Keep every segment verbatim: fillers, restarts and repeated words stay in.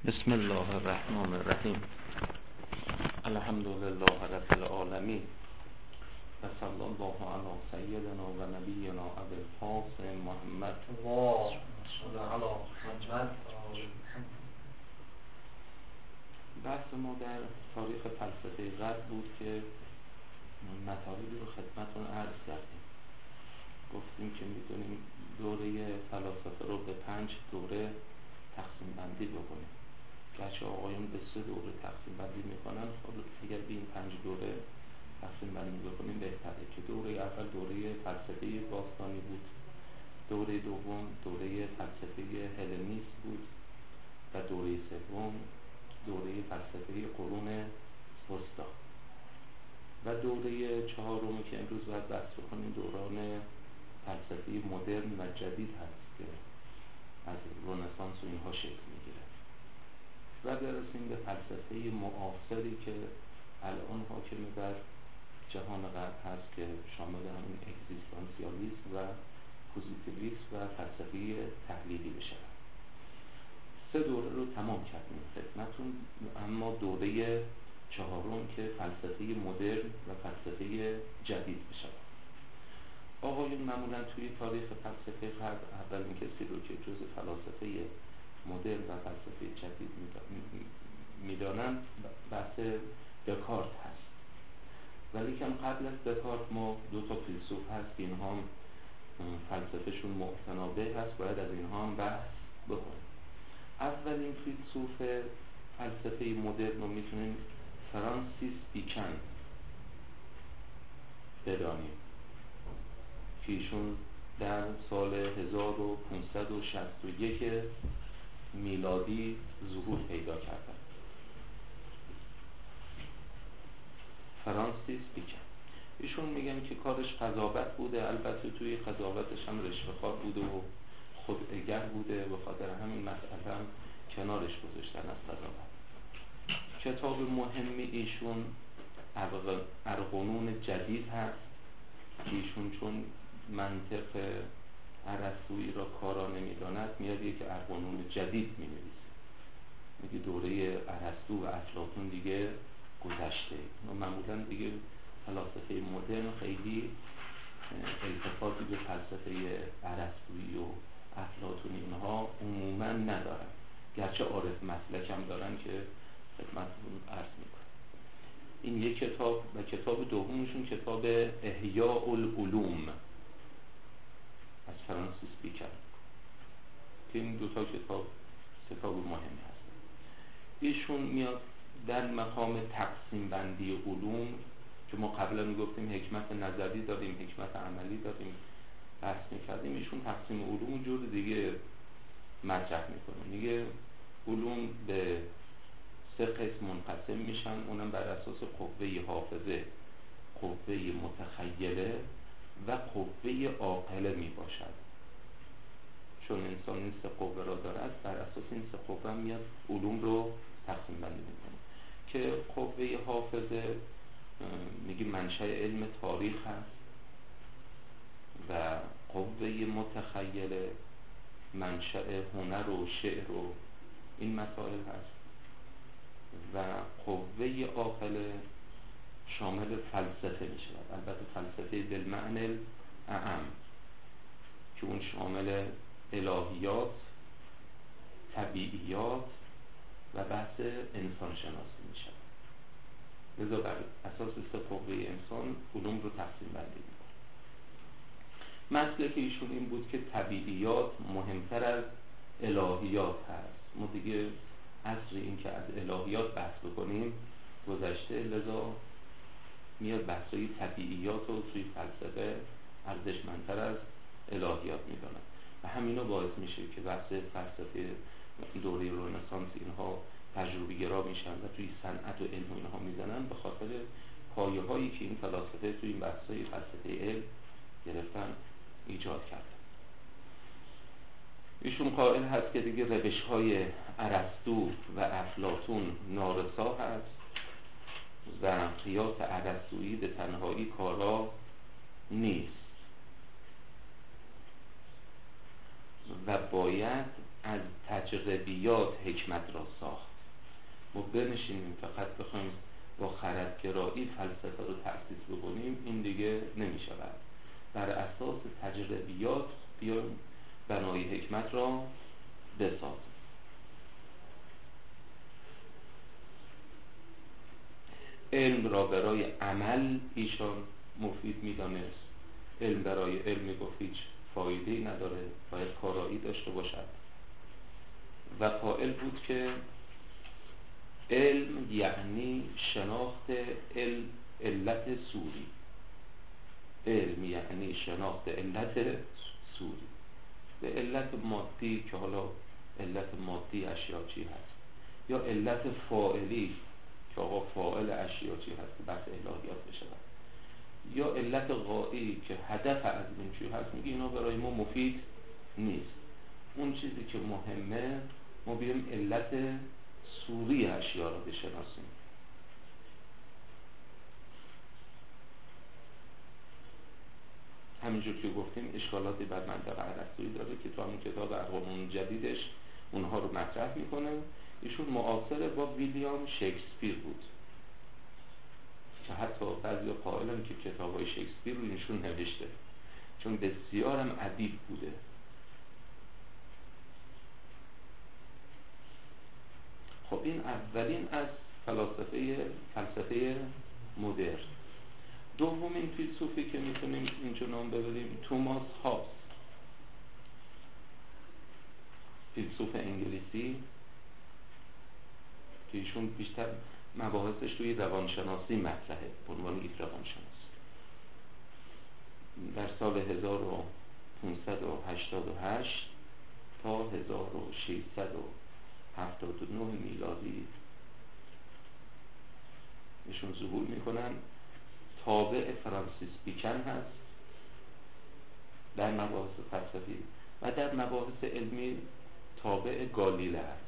بسم الله الرحمن الرحیم. الحمد لله رب العالمین و صلی الله علی سیدنا و نبینا ابی القاسم محمد. اللهم صل علی محمد. بحث ما در تاریخ فلسفه غرب بود که مطالبی رو خدمتتون عرض کردیم. گفتیم که میتونیم دوره فلاسفه رو به پنج دوره تقسیم بندی بکنیم. گرچه آقایون به سه دوره تقسیم بندی میکنن، خب اگر به این پنج دوره تقسیم بندی بکنیم بهتره. که دوره اول دوره فلسفه باستانی بود، دوره دوم دوره فلسفه هلنیسم بود و دوره سوم دوره فلسفه قرون وسطی و دوره چهارمی که امروز باید بحث بکنیم دوران فلسفه مدرن و جدید هست که از رنسانس و اینها شکل میگیره و برسیم به فلسفه معاصری که الان حاکم بر جهان غرب هست که شامل همین اگزیستانسیالیسم و پوزیتیویسم و فلسفه تحلیلی بشه. سه دوره رو تمام کردیم خدمتتون، اما دوره چهارم که فلسفه مدرن و فلسفه جدید بشه. آقایون معمولا توی تاریخ فلسفه غرب اولین کسی رو که جز فلاسفه مدرن و فلسفه جدید میدانن بحث دکارت هست، ولی کم قبل از دکارت ما دو تا فیلسوف هست که اینها هم فلسفهشون متنابه هست، باید از اینها هم بحث بکنیم. اولین فیلسوف فلسفه مدرن رو میتونیم فرانسیس بیکن بدانیم که ایشون در سال هزار و پانصد و شصت و یک میلادی ظهور پیدا کردن. فرانسیس بیکن ایشون میگن که کارش قضاوت بوده، البته توی قضاوتش هم رشوه‌خوار بوده و خوداگر بوده، به خاطر همین مسئله هم کنارش گذاشتن از قضاوت. کتاب مهمی ایشون ارقنون جدید هست که ایشون چون منطق ارسطویی را کارا نمیداند میاد یک ارقنون جدید مینویسه، میگه دوره ارسطو و افلاطون دیگه گذشته و معمولا دیگه فلاسفه مدرن خیلی التفاتی به فلسفه ارسطویی و افلاطون اینها عموما ندارن، گرچه عارف مسلک هم دارن که خدمتتون عرض میکنم. این یک کتاب و کتاب دومشون کتاب احیاء العلوم از فرانسیس بیکن که این دوتا کتاب کتاب مهمی هست. ایشون میاد در مقام تقسیم بندی علوم که ما قبلا میگفتیم حکمت نظری داریم، حکمت عملی داریم، بحث میکردیم، ایشون تقسیم علوم جور دیگه مطرح میکنه. میگه علوم به سه قسم منقسم میشن، اونم بر اساس قوه حافظه، قوه متخیله و قوه عاقله میباشد. چون انسان این سه قوه را دارد، بر اساس این سه قوه میاد علوم رو تقسیم بندی میکنه که قوه حافظه میگه منشأ علم تاریخ هست و قوه متخیله منشأ هنر و شعر و این مسائل هست و قوه عاقله شامل فلسفه میشه، البته فلسفه بالمعنی اعم که اون شامل الهیات، طبیعیات و بحث انسان شناسی میشه. لذا بر اساس سه قوه انسان علوم رو تقسیم بندی میکنه. مسلک ایشون این بود که طبیعیات مهمتر از الهیات هست. ما دیگه عصر این که از الهیات بحث بکنیم گذشته، لذا میاد بحثای طبیعیات رو توی فلسفه ارزشمندتر از الهیات میدونن و همینا باعث میشه که بحث فلسفه دوره رنسانس اینها تجربی گرا میشن و توی صنعت و علم و اینها میزنن به خاطر پایه هایی که این فلاسفه توی این بحثای فلسفه علم گرفتن ایجاد کردن. ایشون قائل هست که دیگه روش های ارسطو و افلاطون نارسا هست و قیاس ارسطویی به تنهایی کارا نیست و باید از تجربه تجربیات حکمت را ساخت. ما بنشینیم فقط بخوایم با خردگرایی فلسفه رو تأسیس بکنیم، این دیگه نمی شود. بر اساس تجربیات بیایم بنای حکمت را بسازیم. علم را برای عمل ایشان مفید می‌دانست. علم برای علم میگفت هیچ فایده‌ای نداره، باید کارایی داشته باشد و قائل بود که علم یعنی شناخت علم علت سوری. علم یعنی شناخت علت سوری. به علت مادی که حالا علت مادی اشیا چی هست، یا علت فاعلی که آقا فاعل اشیا چی هست که بحث الهیات بشه، یا علت غایی که هدف از این چی هست، میگه اینا برای ما مفید نیست. اون چیزی که مهمه ما بیایم علت سوری اشیا را بشناسیم. همینجور که گفتیم اشکالاتی بر منطق ارسطویی داره که تو همون کتاب اقوانون جدیدش اونها رو مطرح میکنه. ایشون معاصر با ویلیام شکسپیر بود که حتی بعضی قائلن که کتابای شکسپیر رو ایشون نوشته، چون بسیارم ادیب بوده. خب این اولین از فلاسفه فلسفه مدرن. دومین فیلسوفی که میتونیم اینجا نام ببریم توماس هابس، فیلسوف انگلیسی که ایشون بیشتر مباحثش توی روانشناسی مطرحه به عنوان یک روانشناس. در سال هزار و پانصد و هشتاد و هشت تا هزار و ششصد و هفتاد و نه میلادی ایشون ظهور میکنن. تابع فرانسیس بیکن هست در مباحث فلسفی و در مباحث علمی تابع گالیله هست.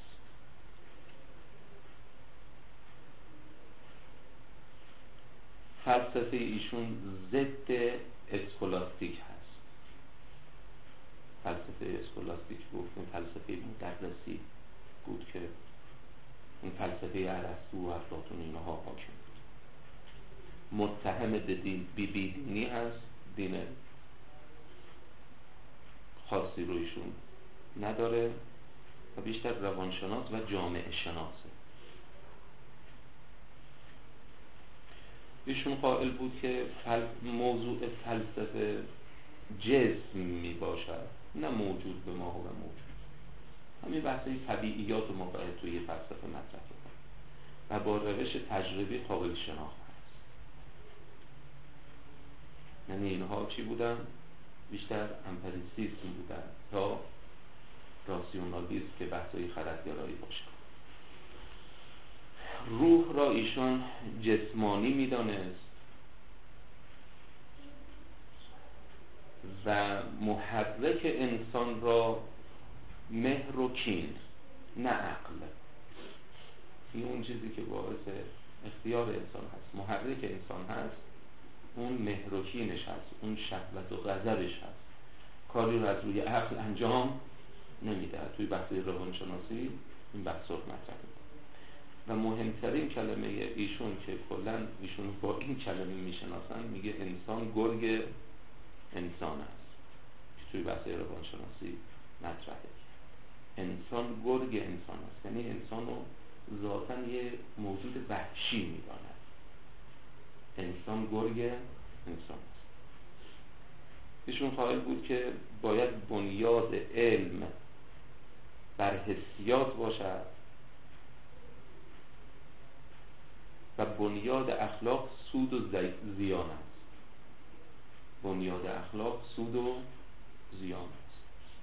فلسفه ایشون ضد اسکولاستیک هست. فلسفه اسکولاستیک گفتیم فلسفه مدرسی بود که این فلسفه ارسطو و افلاطون اینها حاکم بود. متهم به دین بی بی دینی هست، دین خاصی رو ایشون نداره و بیشتر روانشناس و جامعه شناسه. ایشون قائل بود که موضوع فلسفه جسم می باشد، نه موجود به ما و موجود. همین بحثی طبیعیات ما باید توی فلسفه مطرح کنیم و با روش تجربی قابل شناخت هست. یعنی اینها چی بودن؟ بیشتر امپریسیسم بودن تا راسیونالیسم که بحثی خردگرایی باشه. روح را ایشون جسمانی میدانست و محرک انسان را مهر و کین، نه عقل. این اون چیزی که باعث اختیار انسان هست، محرک انسان هست، اون مهر و کینش هست، اون شهوت و غضبش هست. کاری رو از روی عقل انجام نمیده. توی بحث روانشناسی این بحث رو مطرح می‌کنه و مهمترین کلمه ایشون که کلا ایشون با این کلمه میشناسن، میگه انسان گرگ انسان است که توی بحث روانشناسی مطرحه. انسان گرگ انسان است، یعنی انسان رو ذاتاً یه موجود وحشی میداند. انسان گرگ انسان است. ایشون قائل بود که باید بنیاد علم بر حسیات باشد و بنیاد اخلاق سود و زیان است. بنیاد اخلاق سود و زیان است.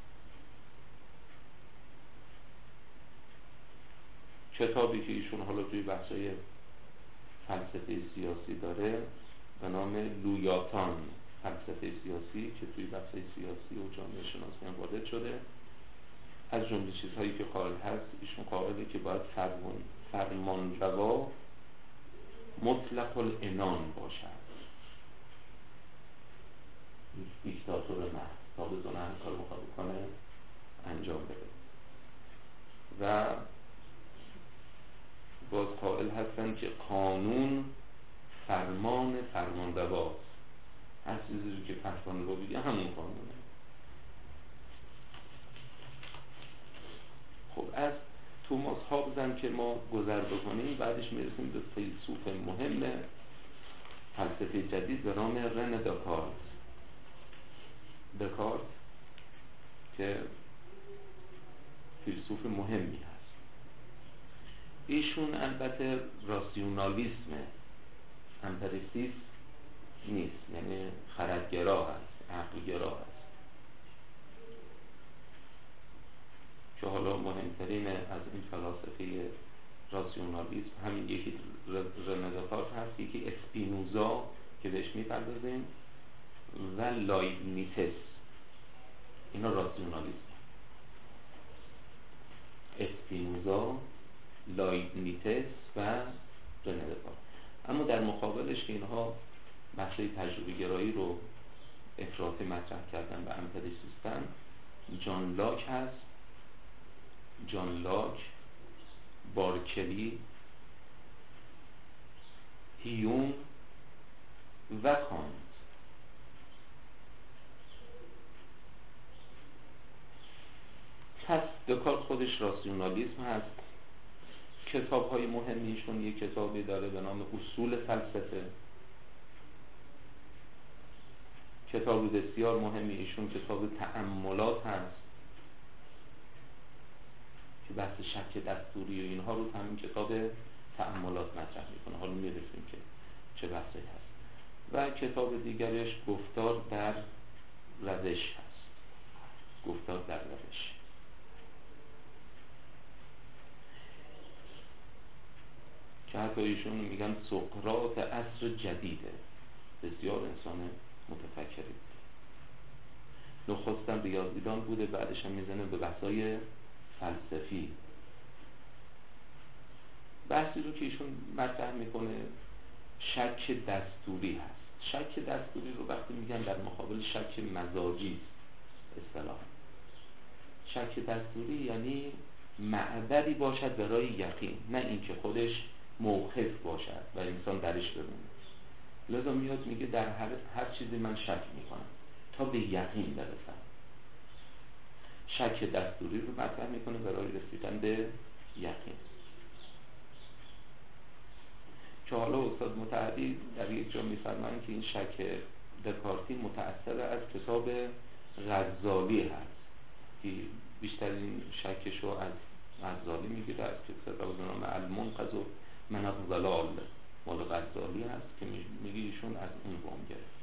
کتابی که ایشون حالا توی بحثای فلسفه سیاسی داره به نام لویاتان، فلسفه سیاسی، که توی بحثای سیاسی و جامعه شناسی هم وارد شده. از جمله چیزهایی که قائل هست، ایشون قائله که باید فرمان فرمانروا مطلق العنان باشد، دیکتاتور محض، تا بزنه هر کار میخواد بکنه انجام بده. و باز قائل هستن که قانون فرمان فرمانرواست، هر چیزی که فرمانروا بگه همون قانونه. خب از توماس هابز هم که ما گذر بکنیم، بعدش میرسیم به فیلسوف مهم فلسفه جدید به نام رنه دکارت. دکارت که فیلسوف مهمی هست، ایشون البته راسیونالیسم، امپریسیسم نیست، یعنی خردگرا هست، عقلگرا هست، که حالا مهمترین از این فلاسفه راسیونالیسم همین یکی رنه دکارت هست، یکی اسپینوزا که بهش میپردازیم و لایبنیتس. اینا راسیونالیسم، اسپینوزا، لایبنیتس و رنه دکارت. اما در مقابلش که اینها بحث تجربه گرایی رو افراطی مطرح کردن و امپریسیستن، جان لاک هست، جان لاک، بارکلی، هیوم و کانت. پس دکارت خودش راسیونالیسم هست. کتاب های مهمیشون یک کتابی داره به نام اصول فلسفه. کتاب بسیار مهمی ایشون کتاب تأملات هست که بحث شک دستوری و اینها رو همین کتاب تأملات مطرح میکنه. حالا میرسیم که چه بحثی هست. و کتاب دیگرش گفتار در روش هست، گفتار در روش. که حتی ایشون میگن سقراط عصر جدیده، بسیار انسان متفکری بود. نخستم ریاضیدان بوده، بعدش هم میزنه به بحثای فلسفی. بحثی رو که ایشون مطرح میکنه شک دستوری هست. شک دستوری رو وقتی میگن در مقابل شک مزاجی اصطلاحاً. شک دستوری یعنی معبری باشد برای یقین، نه اینکه خودش موقف باشد و انسان درش بمونه. لذا میاد میگه در هر, هر چیزی من شک میکنم تا به یقین برسم. شک دستوری رو مطرح میکنه برای رسیدن به یقین. که حالا استاد متحدی در یک جا میفرمایند که این شک دکارتی متأثر از کتاب غزالی هست که بیشترین شکش رو از غزالی میگیره، از کتاب به نام المنقذ من الضلال مال غزالی هست که میگه ایشون از اون وام گرفت.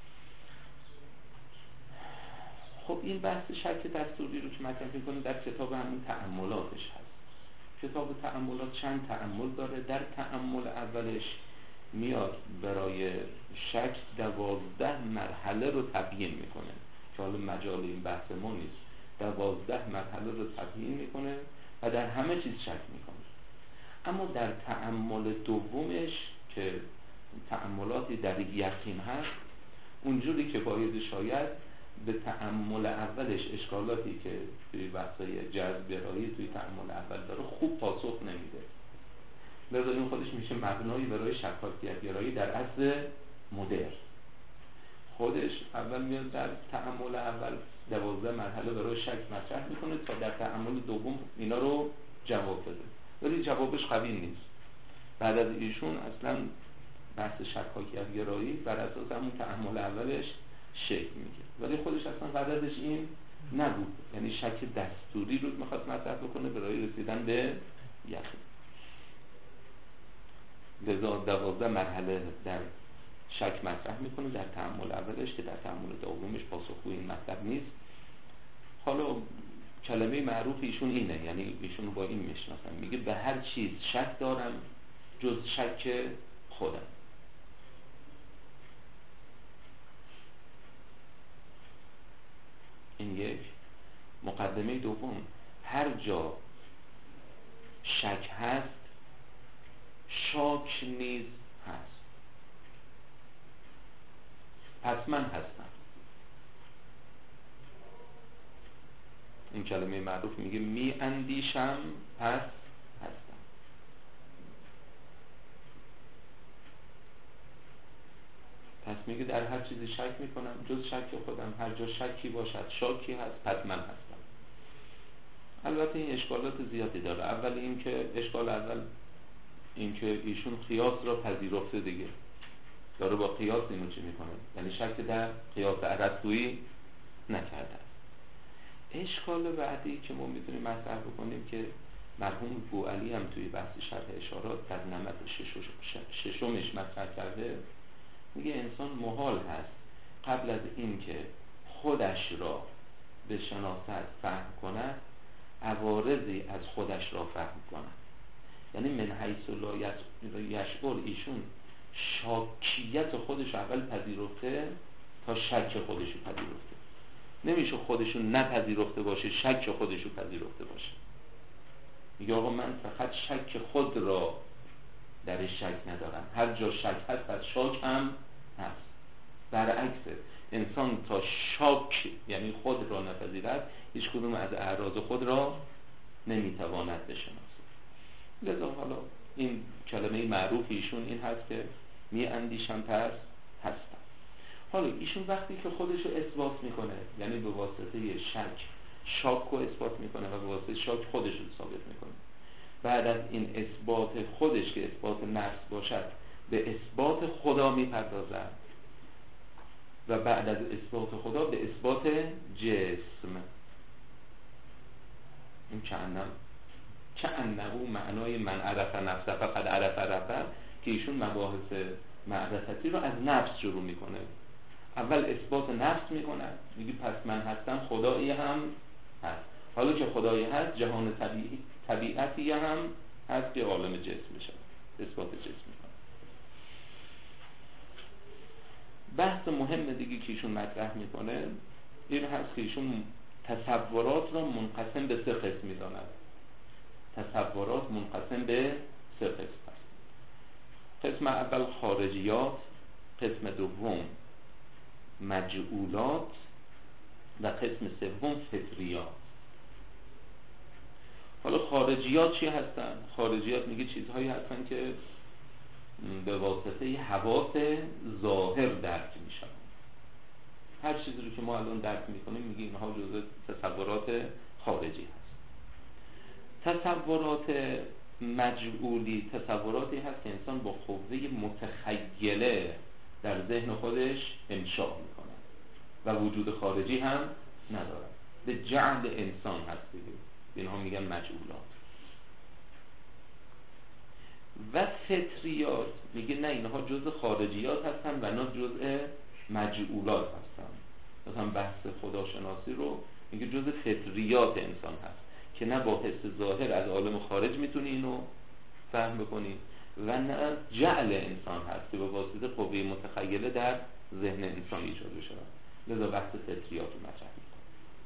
خب این بحث شک دستوری رو که مطرح میکنه در کتاب همون تأملاتش هست. کتاب تأملات چند تأمل داره. در تأمل اولش میاد برای شک دوازده مرحله رو تبیین میکنه که حالا مجال این بحث ما نیست. دوازده مرحله رو تبیین میکنه و در همه چیز شک میکنه. اما در تأمل دومش که تأملاتی در یقین هست، اونجوری که باید شاید به تأمل اولش اشکالاتی که توی بحثای جذب گرایی توی تأمل اول داره خوب پاسخ نمیده. لذا این خودش میشه مبنایی برای شکاکیت گرایی در عصر مدرن. خودش اول میاد در تأمل اول دوازده مرحله برای شک مطرح میکنه تا در تأمل دوم اینا رو جواب بده، ولی جوابش قوی نیست. بعد از ایشون اصلا بحث شکاکیت گرایی بر اساس همون تأمل اولش شکل میگیره، ولی خودش اصلا قدرش این نبود. یعنی شک دستوری رو میخواد مطرح بکنه برای رسیدن به یقین. لذا دوازده مرحله در شک مطرح میکنه در تأمل اولش که در تأمل دومش پاسخگوی این مطلب نیست. حالا کلمه معروف ایشون اینه، یعنی ایشون با این میشناسن، میگه به هر چیز شک دارم جز شک خودم. این یک. مقدمه دوم، هر جا شک هست شاک نیز هست. پس من هستم. این کلمه معروف میگه می اندیشم پس هستم. پس میگه در هر چیزی شک میکنم جز شک خودم، هر جا شکی باشد شاکی هست پس من هستم. البته این اشکالات زیادی داره. اول این که اشکال اول این که ایشون قیاس را پذیرفته دیگه، داره با قیاس اینو چی میکنه، یعنی شک در قیاس ارسطویی نکرده. اشکال بعدی که ما میتونیم مطرح بکنیم که مرحوم بوعلی هم توی بحث شرح اشارات در نمط ششمش مطرح کرده، میگه انسان محال هست قبل از این که خودش را به شناست فهم کند عوارضی از خودش را فهم کند. یعنی من حیث لا یشعر ایشون شاکیت خودش اول پذیرفته تا شک خودش رو پذیرفته. نمیشه خودشو نپذیرفته باشه شک خودشو پذیرفته باشه. میگه آقا من فقط شک خود را در شک ندارم، هر جا شک هست پس شاک هم هست. برعکسه، انسان تا شاک یعنی خود را نپذیرد هیچ کدوم از اعراض خود را نمیتواند بشناسه. لذا حالا این کلمه معروف ایشون این هست که می اندیشم پس هستم. حالا ایشون وقتی که خودش رو اثبات میکنه، یعنی به واسطه شک شاک رو اثبات میکنه و به واسطه شاک خودش رو ثابت میکنه، بعد از این اثبات خودش که اثبات نفس باشد به اثبات خدا میپردازد و بعد از اثبات خدا به اثبات جسم. این کأنم کأنه معنای من عرف نفسه فقد عرف ربه که ایشون مباحث معرفتی رو از نفس شروع میکنه. اول اثبات نفس میکنه، میگه پس من هستم، خدایی هم هست. حالا که خدایی هست جهان طبیعی طبیعتی هم هست که عالم جسم بشه، اثبات جسم میکنه. بحث مهم دیگه که ایشون مطرح میکنه این هست که ایشون تصورات را منقسم به سه قسم میداند. تصورات منقسم به سه قسم هست. قسم اول خارجیات، قسم دوم مجعولات و قسم سوم فطریات. حالا خارجیات چی هستن؟ خارجیات میگه چیزهایی هستن که به واسطه حواس ظاهر درک میشن. هر چیزی رو که ما الان درک میکنیم میگه اینها جزء تصورات خارجی هست. تصورات مجعولی تصوراتی هست که انسان با قوه متخیله در ذهن خودش انشاء میکنه و وجود خارجی هم نداره، به جعل انسان هست دیگه. اینها میگن مجعولات. و فطریات میگه نه، اینها جزء خارجیات هستن و نه جزء مجعولات هستن. مثلا بحث خداشناسی رو میگه جزء فطریات انسان هست که نه با حس ظاهر از عالم خارج میتونی اینو فهم بکنی و نه جعل انسان هست که به واسطه قوه متخیله در ذهن انسان ایجاد بشه. لذا بحث فطریات رو مطرح میکنه.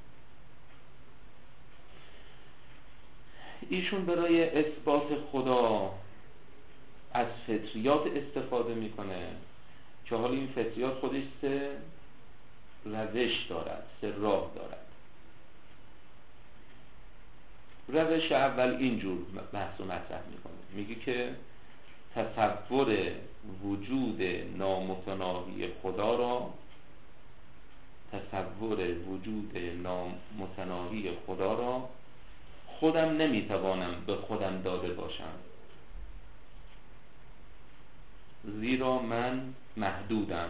ایشون برای اثبات خدا از فطریات استفاده میکنه که حالا این فطریات خودش سه روش دارد، سه راه دارد. روش اول اینجور بحث و مطرح میکنه، میگه که تصور وجود نامتناهی خدا را تصور وجود نامتناهی خدا را خودم نمیتوانم به خودم داده باشم، زیرا من محدودم.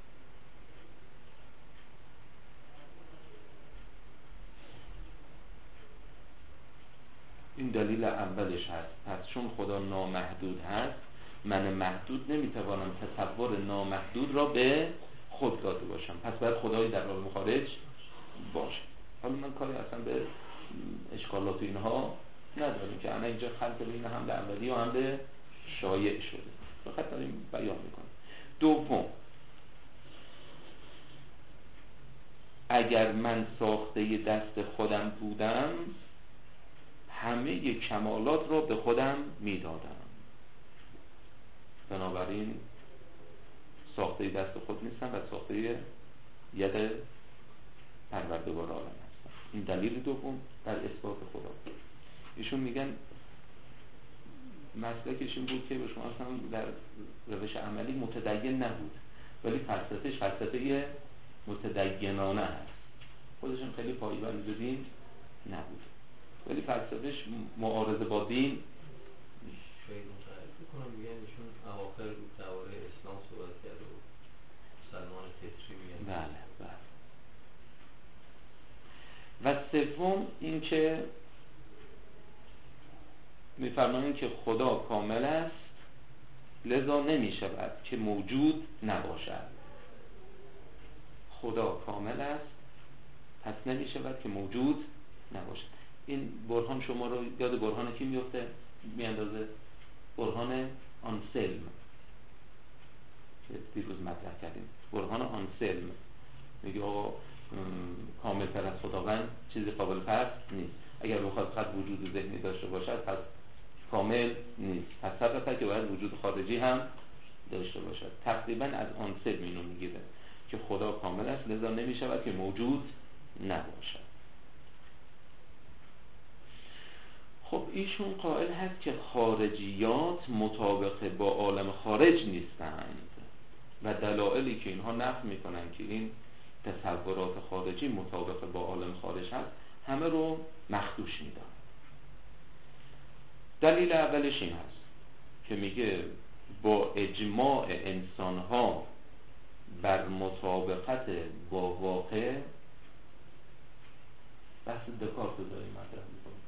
این دلیل اولش هست. پس چون خدا نامحدود هست، من محدود نمیتوانم تصور نامحدود را به خود داده باشم، پس باید خدایی در عالم خارج باشه. حالا من کاری اصلا به اشکالات اینها نداریم که انا اینجا خلط بین حمل اولی و حمل شایع شده، فقط داریم بیان میکنیم. دوم، اگر من ساخته دست خودم بودم همه کمالات را به خودم میدادم، بنابراین ساخته دست خود نیستم و ساخته ید پروردگار عالم هستم. این دلیل دوم در اثبات خدا. ایشون میگن مسلکش این بود که به شما اصلا در روش عملی متدین نبود، ولی فلسفهش فلسفه متدینانه هست. خودشون خیلی پایبند به دین نبود، ولی فلسفهش معارضه با دین. شاید متعرض کنم میگن ایشون اواخر بود درباره اسلام صحبت کرد و سلمان فطری میگن. بله بله. و سوم این که میفرمایند که خدا کامل است لذا نمی شود که موجود نباشد. خدا کامل است پس نمی شود که موجود نباشد. این برهان شما رو یاد برهان کی میفته؟ میاندازه برهان آنسلم که دیروز مطرح کردیم. برهان آنسلم میگه آقا کامل تر از خداوند چیزی قابل فرض نیست. اگر بخواد فقط وجود ذهنی داشته باشد پس کامل نیست، پس طبعا که باید وجود خارجی هم داشته باشد. تقریبا از آنسلم اینو میگیره که خدا کامل است لذا نمی شود که موجود نباشد. خب ایشون قائل هست که خارجیات مطابق با عالم خارج نیستند و دلایلی که اینها نفی میکنن که این تصورات خارجی مطابق با عالم خارج هست همه رو مخدوش میدن. دلیل اولش این هست که میگه با اجماع انسانها بر مطابقت با واقع، بحث دکارت رو داریم مطرح میکنیم،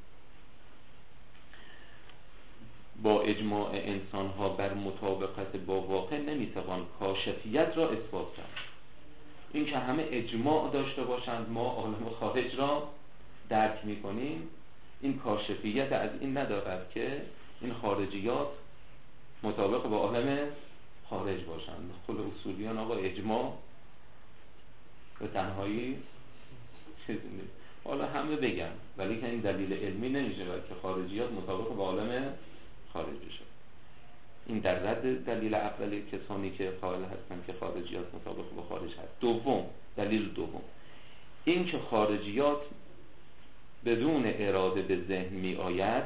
با اجماع انسانها بر مطابقت با واقع نمیتوان کاشفیت را اثبات کرد. این که همه اجماع داشته باشند ما عالم خارج را درک میکنیم، این کاشفیت از این ندارد که این خارجیات مطابق با عالم خارج باشند. خود اصولیان آقا اجماع به تنهایی چیزی نیست، حالا همه بگن ولی که این دلیل علمی نمیشه که خارجیات مطابق با عالم خارج بشه. این در رد دلیل اولی کسانی که قائل هستند که خارجیات مطابق با خارج هست. دوم، دلیل دوم این که خارجیات بدون اراده به ذهن می آید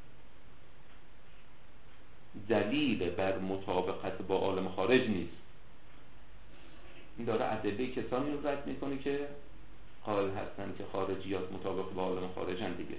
دلیل بر مطابقت با عالم خارج نیست. این داره ادله کسانی رو رد میکنه که قائل هستند که خارجیات مطابق با عالم خارجن دیگه.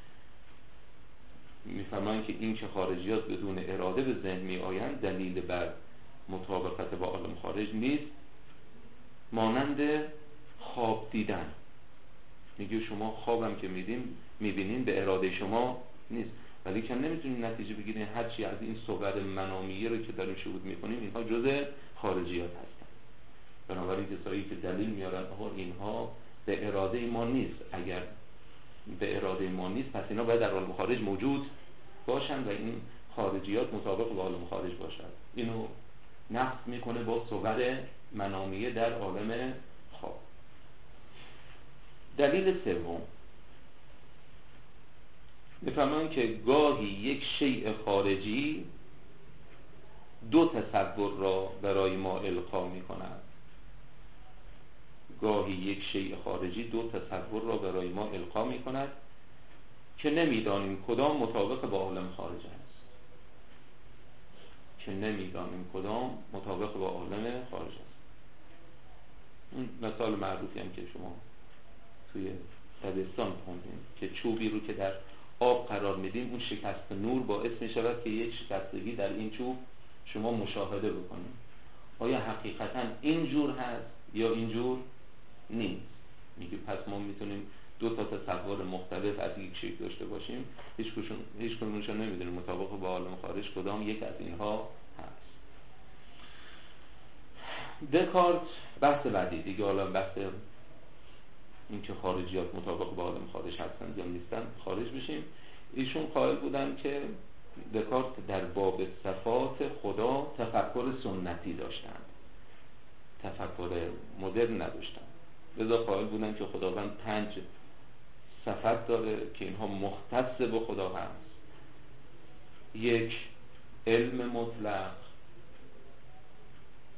میفرمایند که این که خارجیات بدون اراده به ذهن می آیند دلیل بر مطابقت با عالم خارج نیست، مانند خواب دیدن. میگه شما خوابم که میدیم میبینین به اراده شما نیست، ولی که نمیتونین نتیجه بگیرین هرچی از این صور منامیه رو که داریم شهود میکنیم اینها جزء خارجیات هستن. بنابراین کسایی که دلیل میارن آقا اینها به اراده ما نیست، اگر به اراده ما نیست پس اینا باید در عالم خارج موجود باشن و این خارجیات مطابق با عالم خارج باشن. اینو نقص میکنه با صور منامیه در عالم خواب. دلیل سوم میفهمن که گاهی یک شیء خارجی دو تصور را برای ما القا میکند. گاهی یک شیء خارجی دو تصور را برای ما القا میکند که نمیدانیم کدام مطابق با عالم خارج است. که نمیدانیم کدام مطابق با عالم خارج است. این مثال معروفی هم که شما توی دبستان خوندیم که چوبی رو که در آب قرار میدیم اون شکست نور باعث میشود که یک شکستگی در این چوب شما مشاهده بکنید. آیا حقیقتا اینجور هست یا اینجور نیست؟ میگه پس ما میتونیم دو تا تصور مختلف از یک شکل داشته باشیم، هیچ کدومشون هیچ کدومشون نمیدونیم مطابق با عالم خارج کدام یک از اینها هست. دکارت بحث بعدی دیگه، حالا بحث این که خارجیات مطابق با عالم خارج هستند یا نیستن خارج بشیم. ایشون قائل بودن که دکارت در باب صفات خدا تفکر سنتی داشتند، تفکر مدرن نداشتند. لذا قائل بودن که خداوند پنج صفت داره که اینها مختص به خدا هست. یک، علم مطلق.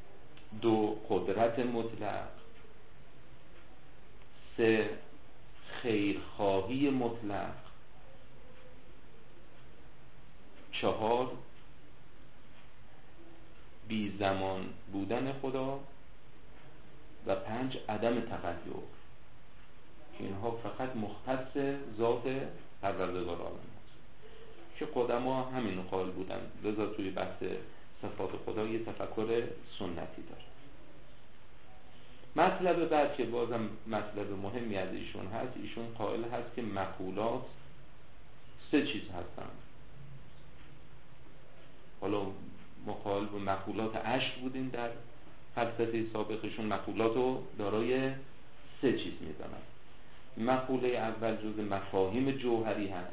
دو، قدرت مطلق. سه، خیرخواهی مطلق، چهار بی زمان بودن خدا و پنج عدم تغییر که اینها فقط مختص ذات پروردگار عالم است که قدما همین قائل بودن، لذا توی بحث صفات خدا یه تفکر سنتی داره. مطلب بعد که بازم مطلب مهمی از ایشون هست، ایشون قائل هست که مقولات سه چیز هستن. حالا مقابل به مقولات عشق بودیم در فلسفه سابقشون، مقولات رو دارای سه چیز میدانن. مقوله اول جزء مفاهیم جوهری هست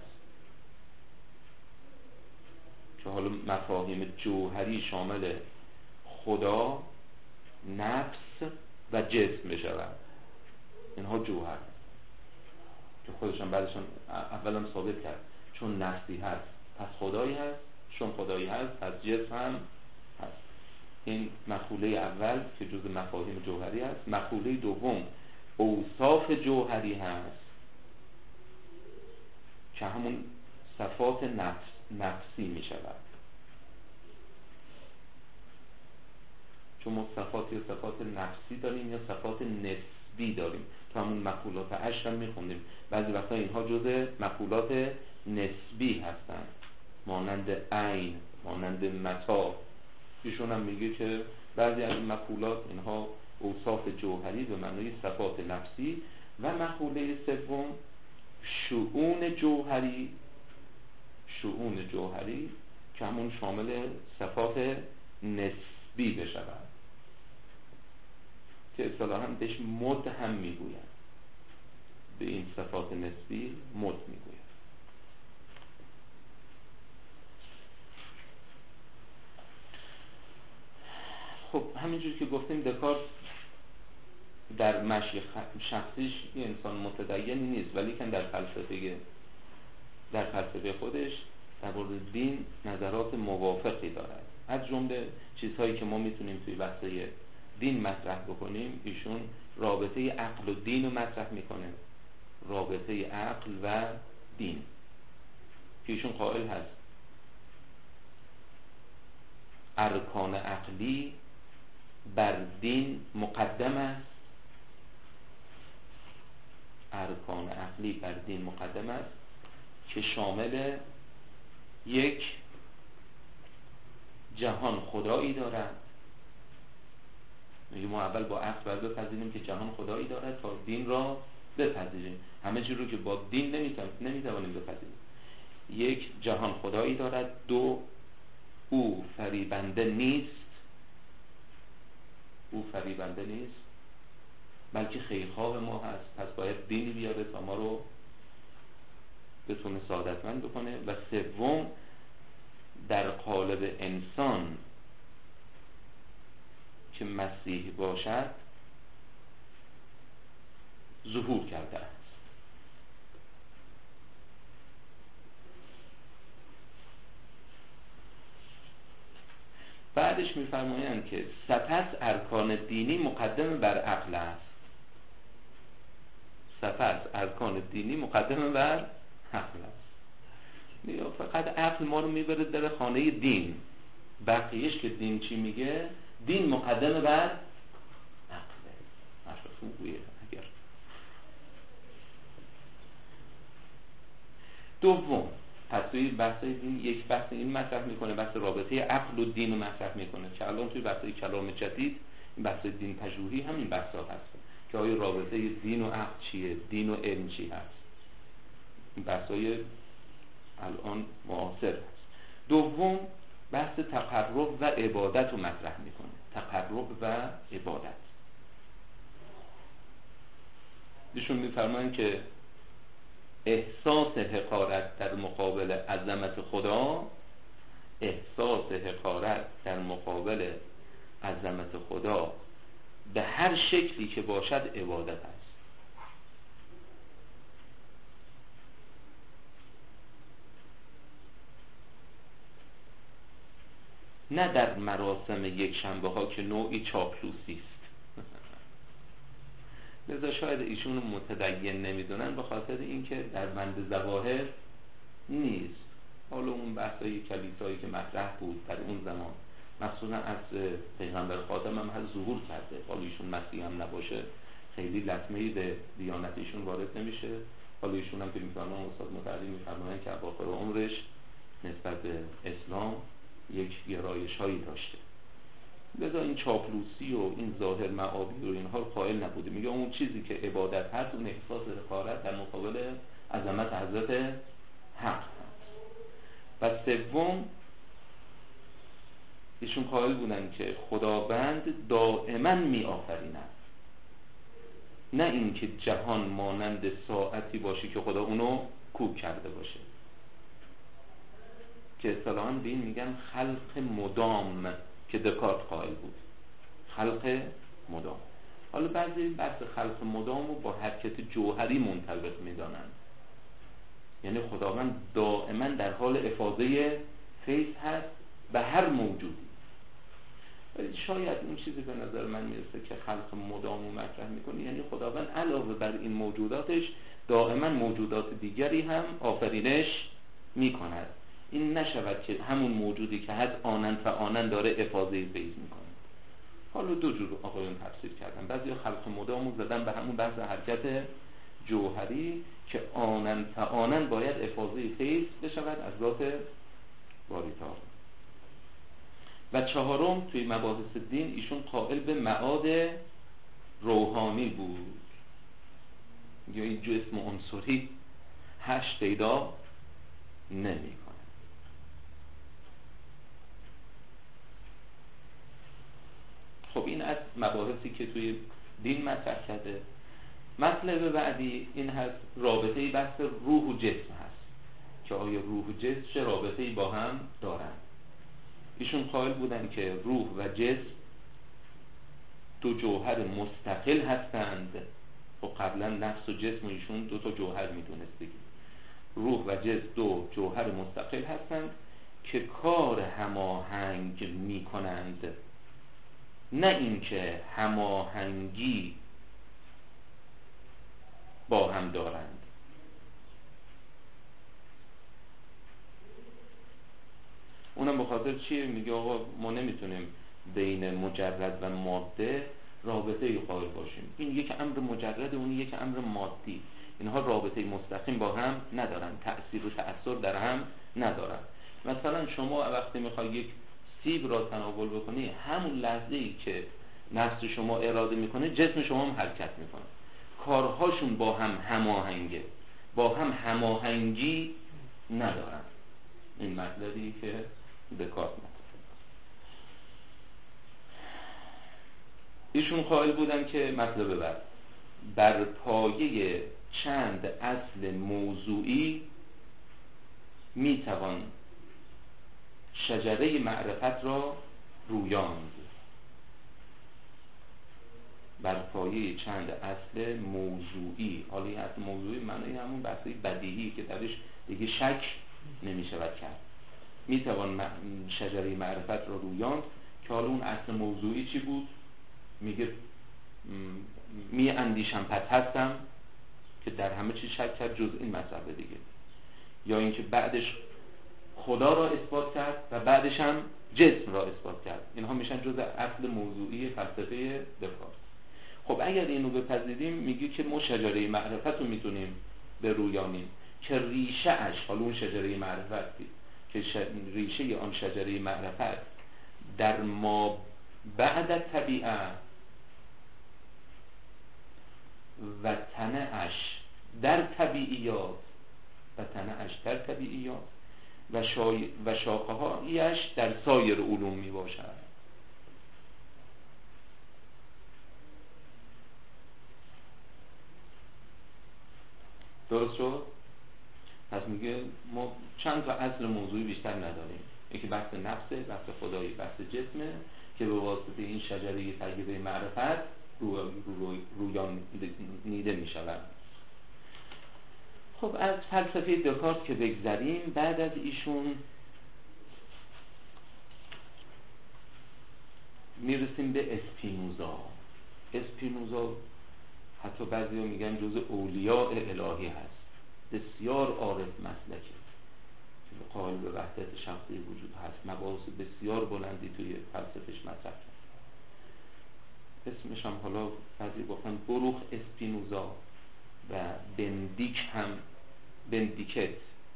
که حالا مفاهیم جوهری شامل خدا، نفس و جسم بشود. اینها جوهر که خودشان بعدشان اولم ثابت کرد چون نفسی هست پس خدایی هست، چون خدایی هست پس جسم هم هست. این مقوله اول که جزء مفاهیم جوهری هست. مقوله دوم اوصاف جوهری هست که همون صفات نفس نفسی می شود، چون ما صفات یا صفات نفسی داریم یا صفات نسبی داریم. تو همون مقولات عشق هم می خوندیم بعضی وقتا اینها جزء مقولات نسبی هستن، مانند عین، مانند متاع. ایشون هم میگه که بعضی از مقولات اینها اوصاف جوهری به معنای صفات نفسی. و مقوله سوم شؤون جوهری، شؤون جوهری که همون شامل صفات نسبی بشود که اصطلاحاً بهش مد هم میگوید. به این صفات نسبی مد میگوید. خب همینجور که گفتیم دکارت در مشی شخصیش یه انسان متدینی نیست، ولی که در فلسفه در فلسفه خودش در مورد دین نظرات موافقی دارد. از جمله چیزهایی که ما میتونیم توی بحث دین مطرح بکنیم، ایشون رابطه عقل و دین رو مطرح میکنه، رابطه عقل و دین که ایشون قائل هست ارکان عقلی بر دین مقدم است، ارکان عقلی بر دین مقدم است که شامل یک جهان خدایی دارد. میگه ما اول با عقل باید بپذیریم که جهان خدایی دارد تا دین را بپذیریم. همه چیز رو که با دین نمیتوانیم بپذیریم. یک جهان خدایی دارد. دو او فریبنده نیست، او فریبنده نیست بلکه خیرخواه ما هست، پس باید دینی بیاره تا ما رو بتونه سعادتمند بکنه. و سوم در قالب انسان که مسیح باشد ظهور کرده است. بعدش میفرمایند که سپس ارکان دینی مقدم بر عقل است. سپس ارکان دینی مقدم بر عقل است. فقط عقل ما رو میبره در خانه دین، بقیهش که دین چی میگه؟ دین مقدم بر عقله. مشروع خوبیه. اگر دوم پس توی بحث دین یک بحث این مطرح میکنه، بحث رابطه عقل و دین رو مطرح میکنه که الان توی بحث کلام جدید این بحث دین پژوهی همین بحثا هست که آیا رابطه دین و عقل چیه، دین و علم چی هست. این بحثای الان معاصر هست. دوم بحث تقرب و عبادت رو مطرح میکنه. تقرب و عبادت. ایشون میفرمایند که احساس حقارت در مقابل عظمت خدا، احساس حقارت در مقابل عظمت خدا به هر شکلی که باشد عبادت است. نه در مراسم یک شنبه ها که نوعی چاپلوسی است، لذا شاید ایشون متدین نمیدونن به خاطر اینکه در بند ظواهر نیست. حالا اون بحثای کلیسایی که مطرح بود در اون زمان، مخصوصا از پیغمبر خاتم هم هست ظهور کرده، حالا ایشون مسیح هم نباشه خیلی لطمه‌ای به دیانت ایشون وارد نمیشه. حالا ایشون هم که میفرمان استاد متعلی میفرمایند که اواخر عمرش نسبت به اسلام یک گرایش‌هایی داشته، لذا این چاپلوسی و این ظاهر معابی و اینها قائل نبوده. میگه اون چیزی که عبادت هست اون احساس رقابت در مقابل عظمت حضرت حق هست. و سوم ایشون قائل بودن که خداوند دائما می آفریند، نه اینکه جهان مانند ساعتی باشه که خدا اونو کوک کرده باشه، که اصطلاحاً به این میگن خلق مدام که دکارت قائل بود، خلق مدام. حالا بعضی بحث خلق مدام رو با حرکت جوهری منطبق میدانن، یعنی خداوند دائما در حال افاضه فیض هست به هر موجودی. ولی شاید اون چیزی به نظر من میرسه که خلق مدام رو مطرح میکنه، یعنی خداوند علاوه بر این موجوداتش دائما موجودات دیگری هم آفرینش میکند. این نشود که همون موجودی که هست آنن فآنن داره افاضه فیض میکنه. حالا دو جور آقایون تفسیر کردن، بعضی خلق مدام رو زدن به همون بحث حرکت جوهری که آنن فآنن باید افاضه فیض بشود از ذات باری تعالی. و چهارم توی مباحث دین ایشون قائل به معاد روحانی بود، یا این جسم عنصری هشت پیدا نمی کنه. خب این از مباحثی که توی دین مطرح کرده. مطلب بعدی این هست رابطه‌ای بحث روح و جسم هست که آیا روح و جسم چه رابطه‌ای با هم دارن. ایشون قائل بودن که روح و جسم دو جوهر مستقل هستند. و قبلا نفس و جسم ایشون دو تا جوهر میدونست دیگه. روح و جسم دو جوهر مستقل هستند که کار هماهنگ میکنند، نه اینکه هماهنگی با هم دارند. اونم به خاطر چیه؟ میگه آقا ما نمیتونیم بین مجرد و ماده رابطه قائل باشیم، این یک امر مجرد اون یک امر مادی، اینها رابطه مستقیم با هم ندارن، تأثیر و تأثیر در هم ندارن. مثلا شما وقتی میخوای یک سیب را تناول بکنی، همون لحظه‌ای که نفس شما اراده میکنه جسم شما هم حرکت میکنه، کارهاشون با هم هماهنگه، با هم هماهنگی ندارن. این مطلبی که دکارت مطلب ایشون قائل بودن که مطلب بعد بر پایه چند اصل موضوعی میتوان شجره معرفت را رویاند. بر پایه چند اصل موضوعی، حالا این اصل موضوعی معنی همون بحثی بدیهی که درش دیگه شک نمیشود کرد. میتوان شجره معرفت را رویاند که حالا اون اصل موضوعی چی بود؟ میگه می اندیشم پس هستم، که در همه چیز شک کرد جز این مسئله دیگه. یا اینکه بعدش خدا را اثبات کرد و بعدش هم جسم را اثبات کرد. اینها میشن جز اصل موضوعی فلسفه دکارت. خب اگر اینو بپذیریم میگه که ما شجره معرفت رو میتونیم برویانیم که ریشه اش، حالا اون شجره معرفت که ریشه آن شجره معرفت در ما بعد طبیعه و تنه‌اش در طبیعیات و تنه‌اش در طبیعیات و, شای... و شاخه‌هایش در سایر علوم می باشد. درست شد؟ پس میگه ما چند تا اصل موضوعی بیشتر نداریم، یکی بحث نفسه، بحث خدایی، بحث جسمه که به واسطه این شجره طیبه معرفت رو رو رویان نیده می شود. خب از فلسفه دکارت که بگذریم، بعد از ایشون میرسیم به اسپینوزا. اسپینوزا حتی بعضی ها میگن جز اولیاء الهی هست، بسیار عارف مسلکه، قائل به وحدت شخصی وجود هست، مباحث بسیار بلندی توی فلسفهش مطرح کرد. اسمش هم حالا بعضی گفتن بروخ اسپینوزا و بندیک هم بندیکت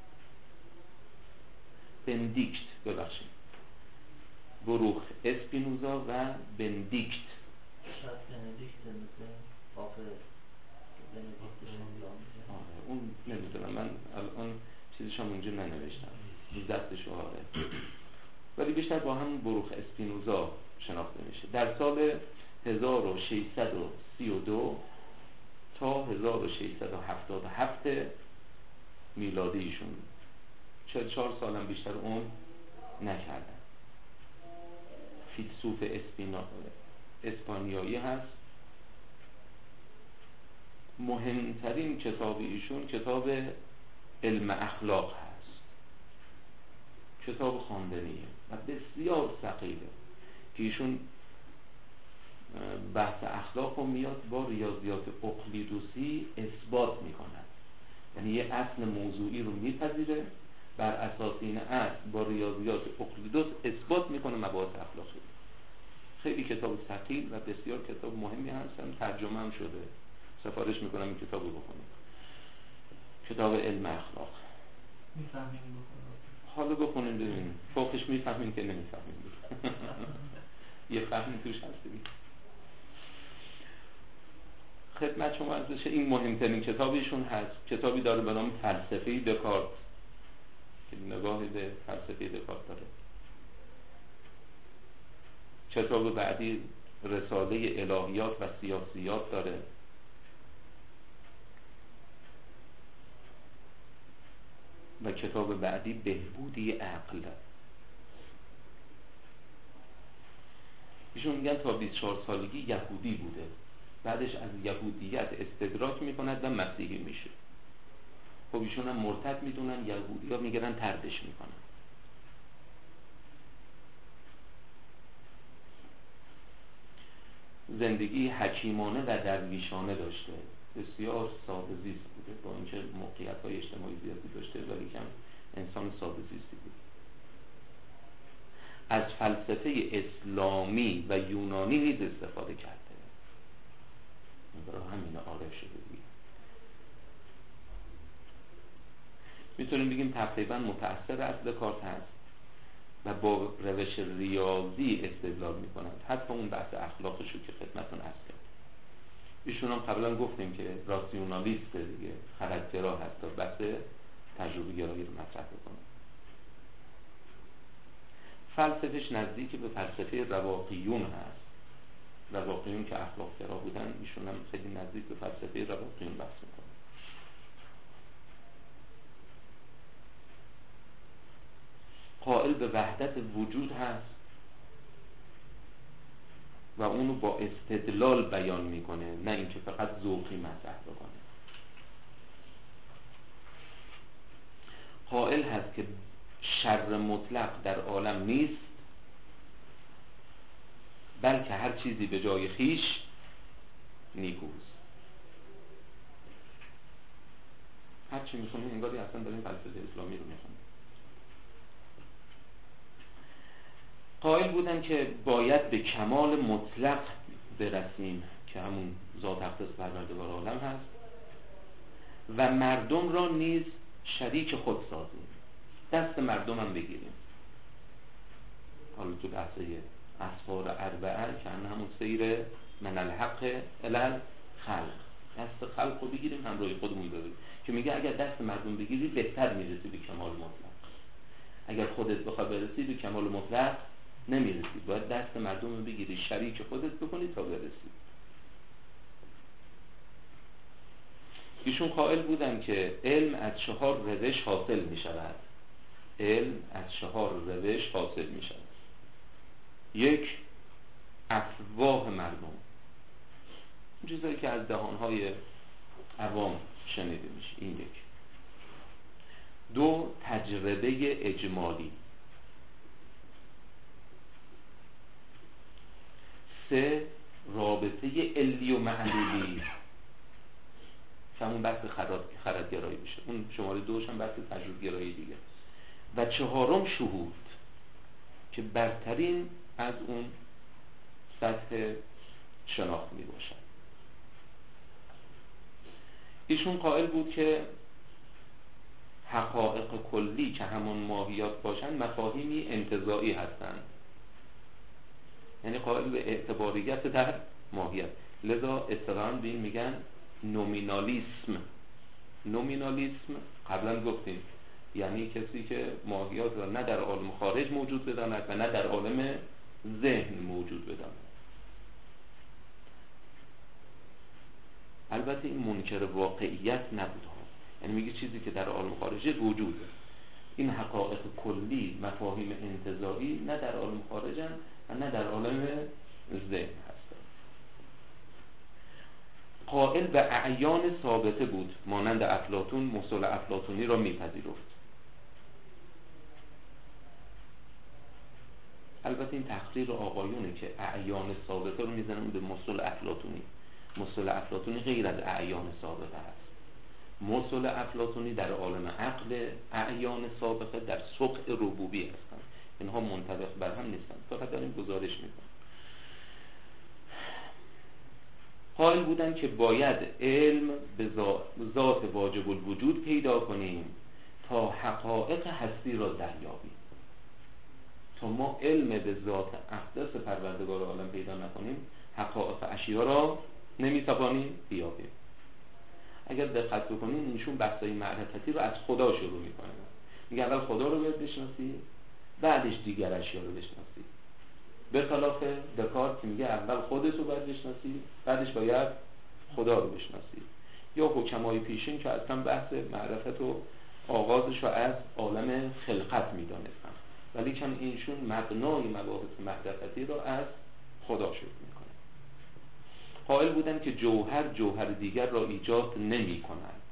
بندیکت ببخشید بروخ اسپینوزا و بندیکت. شاید بندیکت مثل آفر بندیکت آره اون نمیدونم، من الان چیزش هم اونجا ننوشتم رو دستش آره، ولی بیشتر با همون بروخ اسپینوزا شناخته میشه. در سال هزار و ششصد و سی و دو تا هزار و ششصد و هفتاد و هفت میلادی ایشون چهل و چهار سالم بیشتر عمر نکردن. فیلسوف اسپینا... اسپانیایی هست. مهمترین کتاب ایشون کتاب علم اخلاق هست، کتاب خواندنیه و بسیار ثقیله که ایشون بحث اخلاق رو میاد با ریاضیات اقلیدوسی اثبات میکند، یعنی یه اصل موضوعی رو میپذیره، بر اساس این اصل با ریاضیات اقلیدوس اثبات میکنه مباحث اخلاقی. خیلی کتاب ثقیل و بسیار کتاب مهمی هستن، ترجمه هم شده، سفارش میکنم این کتاب رو بخونید، کتاب علم اخلاق. میفهمیم بخونم حالا بخونیم ببینیم فوقش میفهمیم که نمیفهمیم یه فهمی توش هست دیگه. خدمت شما عرض بشه این مهمترین کتابیشون هست. کتابی داره به نام فلسفه دکارت که نگاهی به فلسفه دکارت داره. کتاب بعدی رساله الهیات و سیاسیات داره. و کتاب بعدی بهبودی عقل. ایشون میگن تا بیست و چهار سالگی یهودی بوده، بعدش از یهودیت استدراک میکند و مسیحی میشه. خب ایشون هم مرتد میدونن، یهودی ها میگرن طردش میکنن. زندگی حکیمانه و درویشانه داشته، بسیار ساده زیست بوده، با اینکه موقعیت های اجتماعی زیادی داشته ولی کم انسان ساده زیستی بود. از فلسفه اسلامی و یونانی نیز استفاده کرده، برای همین عارف شده دیگه. میتونیم بگیم تقریبا متأثر از دکارت هست و با روش ریاضی استدلال میکنند. حتی اون بحث اخلاقشو که خدمتون عرض کرد، ایشون هم قبلا گفتیم که راسیونالیست دیگه، خردگرا هست تا بحث تجربه گرایی رو مطرح بکنه. فلسفهش نزدیک به فلسفه رواقیون هست. رواقیون که اخلاق گرا بودن، ایشون هم خیلی نزدیک به فلسفه رواقیون بحث میکنه. قائل به وحدت وجود هست و اونو با استدلال بیان میکنه، نه اینکه فقط ذوقی مطرح بکنه. قائل هست که شر مطلق در عالم نیست، بلکه هر چیزی به جای خیش نیکوست. هر چی میخونیم انگاری اصلا داریم فلسفه اسلامی رو میخونیم. قائل بودن که باید به کمال مطلق برسیم که همون ذات اقدس پروردگار عالم هست و مردم را نیز شریک خود سازیم، دست مردم هم بگیریم. حالا تو بحثه اسفار اربعه که همون سیر من الحق الی خلق، دست خلق رو بگیریم همراهی خودمون ببریم، که میگه اگر دست مردم بگیری بهتر میرسی به کمال مطلق. اگر خودت بخوای برسی به کمال مطلق نمیرسی، باید دست مردم رو بگیری، شریک خودت بکنی تا برسی. ایشون قائل بودن که علم از چهار روش حاصل می شود. علم از چهار روش حاصل می شود. یک، افواه مردم، چیزایی که از دهانهای عوام شنیده میشه، این یک. دو، تجربه اجمالی. سه، رابطه علی و معلولی. که همون بحث خردگرایی بشه. اون شماره دوش هم بحث تجربه‌گرایی دیگه. و چهارم شهود که برترین از اون سطح شناخت می باشد. ایشون قائل بود که حقایق کلی که همون ماهیات باشند مفاهیمی انتزاعی هستند، یعنی قائل به اعتباریت در ماهیت. لذا اصطلاحاً به این میگن نومینالیسم. نومینالیسم قبلا گفتیم یعنی کسی که ماهیات را نه در عالم خارج موجود بداند و نه در عالم ذهن موجود بداند. البته این منکر واقعیت نبود ها، یعنی میگه چیزی که در عالم خارجه وجوده. این حقایق کلی مفاهیم انتزاعی نه در عالم خارجن و نه در عالم ذهن هستن. قائل به اعیان ثابته بود، مانند افلاطون مصول افلاطونی را میپذیرفت. البته این تقریر آقایونه که اعیان ثابته رو میزنن به مصول افلاطونی. مصول افلاطونی غیر از اعیان ثابته هست. مصول افلاطونی در عالم عقل، اعیان ثابته در سقع ربوبی هستن. اینها منطبق بر هم نیستن. فقط داریم گزارش میکنم. قائل بودن که باید علم به ذات واجب الوجود پیدا کنیم تا حقایق هستی را دریابیم. تا ما علم به ذات اقدس پروردگار عالم پیدا نکنیم حقایق اشیا را نمیتوانیم بیابیم. اگر دقت بکنیم ایشون بحثای معرفتی رو از خدا شروع میکنه. میگه اول خدا رو باید بشناسی، بعدش دیگر اشیا رو بشناسی. به خلاف دکارت که میگه اول خودت رو باید بشناسی، بعدش باید خدا رو بشناسی. یا حکمای پیشین که اصلا بحث معرفت و آغازش رو از عالم خلقت میدانستن، ولی کن اینشون مبنای مباحث معرفتی رو از خدا شروع میکنه. قائل بودن که جوهر جوهر دیگر را ایجاد نمی کند،